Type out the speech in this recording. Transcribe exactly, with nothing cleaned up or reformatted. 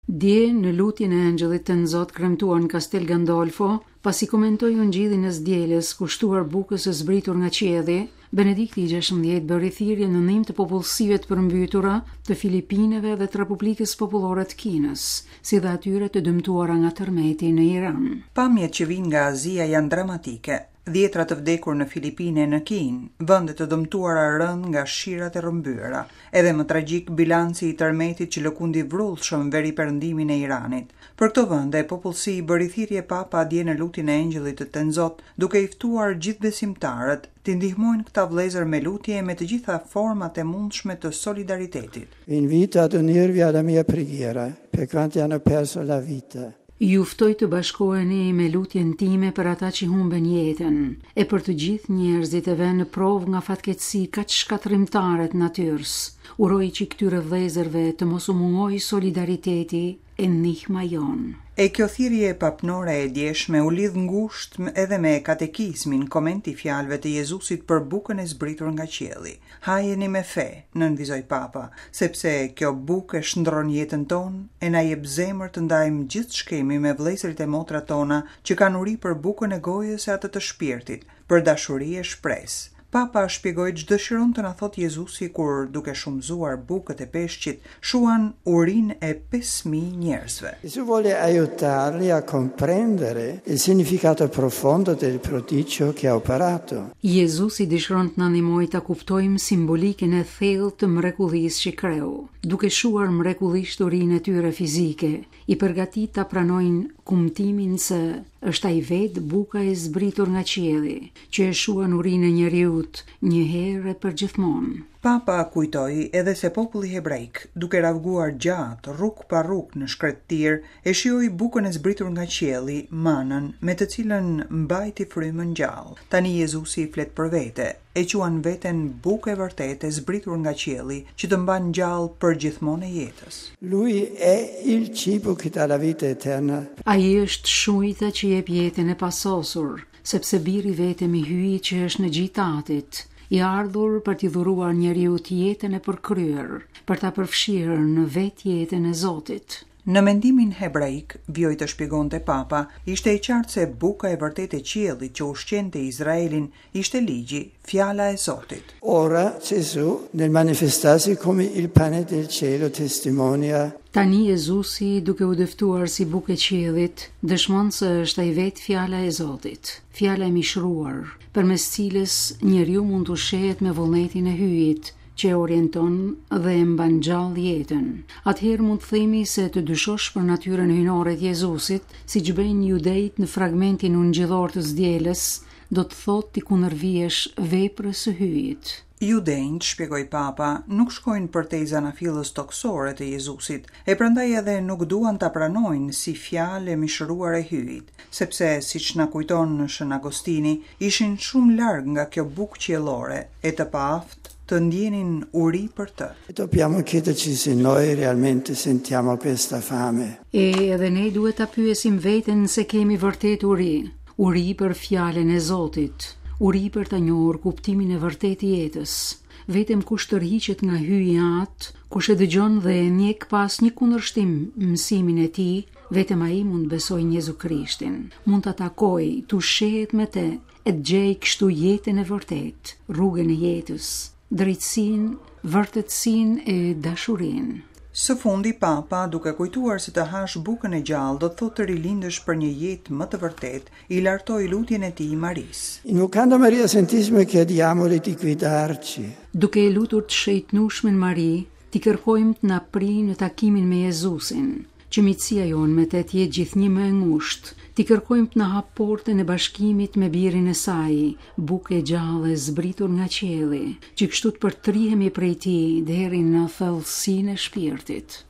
Dje në lutjen e Angellit të Nzot kremtuar në Castel Gandolfo, pasi komentoi ungjillin e sdielës kushtuar bukës së zbritur nga qielli, Benedikti i gjashtëmbëdhjetë bëri thirrje në ndihmë të popullsive të përmbytura të Filipineve dhe të Republikës Popullore të Kinës, si dhe atyre të dëmtuara nga tërmeti në Iran. Pamjet që vijnë nga Azia janë dramatike. Dhjetra të vdekur në Filipine e në Kinë, vende të dëmtuara rënd nga shirat e rrëmbyera. Edhe më tragjik bilanci i tërmetit që lëkundi vrullshëm veri perëndimin e Iranit. Për këto vende, popullsi i bëri thirrje Papa dje në lutjen e Angellit të Nzot, duke i ftuar gjithë besimtarët të ndihmojnë këta vëllezër me lutje e me të gjitha format e mundshme të solidaritetit. Vi invito ad unirvi alla mia preghiera per quanti hanno perso la vita. Ju ftoj të bashkoheni me lutjen time për ata që humben jetën, e për të gjithë njerëzit e vënë në provë nga fatkeqësi kaq shkatërrimtare të natyrës. Uroj që këtyre vëllezërve të mos u mungojë solidariteti e ndihma jonë. E kjo thirrje papnore e djeshme u lidh ngushtë edhe me katekizmin, komenti fjalëve të Jezusit për bukën e zbritur nga qielli. Hajeni me fe, nënvizoi Papa, sepse kjo bukë shndron jetën tonë e na jep zemër të ndajmë gjithë shkemi me vëllezërit e motrat tona që kanë uri për bukën e gojës e atë të shpirtit, për dashuri e shpresë. Papa shpjegoi ç'do dëshiron të na thot Jezusi kur, duke shumëzuar bukët e peshqit, shuan urinë e pesë mijë njerëzve. Gesù vuole aiutarli a comprendere il significato profondo del prodigio che ha operato. Jezusi dëshiron të na ndihmojë ta kuptojmë simbolikën e thellë të mrekullisë që kreu. Duke shuar mrekullisht urinë e tyre fizike, i përgatit ta pranojnë kumtimin se është ai vetë buka e zbritur nga qielli, që e shuan urinë e njeriut një herë për gjithmonë. Papa kujtoi edhe se populli hebraik, duke ravguar gjatë rrug pa rrug në shkretëtir, e shijoi bukën e zbritur nga qielli, manën, me të cilën mbajti frymën gjallë. Tani Jezusi i flet për vete, e quan veten bukë e vërtetë e zbritur nga qielli, që të mban gjallë për gjithmonë e jetës. Lui è il cibo che dà la vita eterna. Ai është shujta që jep jetën e pasosur, sepse biri vetëm i hyi që është në gjitatit, i ardhur për t'i dhuruar njeriu të jetën e përkryer, për ta përfshirë në vetë jetën e Zotit. Në mendimin hebraik, vjoj të shpjegonte Papa, ishte i qartë se buka e vërtet e qiellit që ushqente Izraelin ishte ligji, fjala e Zotit. Ora Gesù, nel manifestarsi come il pane del cielo, testimonia. Tani Jezusi, duke u dëftuar si bukë e qiellit, dëshmon se është ai vetë fjala e Zotit, fjala e mishruar, përmes cilës njeriu mund të ushqehet me vullnetin e hyjit, që e orienton dhe e mban gjallë jetën. Atëherë mund të themi se të dyshosh për natyrën hyjnore të Jezusit, siç bëjnë judejt në fragmentin ungjillor të sdielës, do të thotë ti kundërvihesh veprës së hyjit. Judejt, shpjegoi Papa, nuk shkojnë përtej zanafillës toksore të Jezusit, e prandaj edhe nuk duan ta pranojnë si fjalë e mishëruar e hyjit, sepse siç na kujton Shën Agostini, ishin shumë larg nga kjo bukë qiellore e të paaft të ndjenin uri për të. Dobbiamo chiederci se noi realmente sentiamo questa fame. E edhe ne duhet ta pyesim veten se kemi vërtet uri, uri për fjalën e Zotit, uri për ta njohur kuptimin e vërtetë jetës. Vetëm kush tërhiqet nga hyjja atë, kush e dëgjon dhe e njeh pas një kundërshtim mësimin e tij, vetëm ai mund besojë në Jezu Krishtin. Mund ta takojë, të ushqehet me të, e të gjejë kështu jetën e vërtetë, rrugën e jetës, drejtësinë, vërtetësinë e dashurinë. Së fundi Papa, duke kujtuar se të hash bukën e gjallë do të thotë të rilindësh për një jetë më të vërtetë, i lartoi lutjen e tij Marisë. Invocando Maria Santissima chiediamole di guidarci. Duke e lutur të shëjtnueshmen Mari, ti kërkojmë të na pri në takimin me Jezusin, që miqësia jonë me të jetë gjithnjë më e ngushtë. Ti kërkojmë të na hap portën e bashkimit me birin e saj, bukë e gjallë e zbritur nga qielli, që kështu të përtrihemi prej tij deri në thellësinë e shpirtit.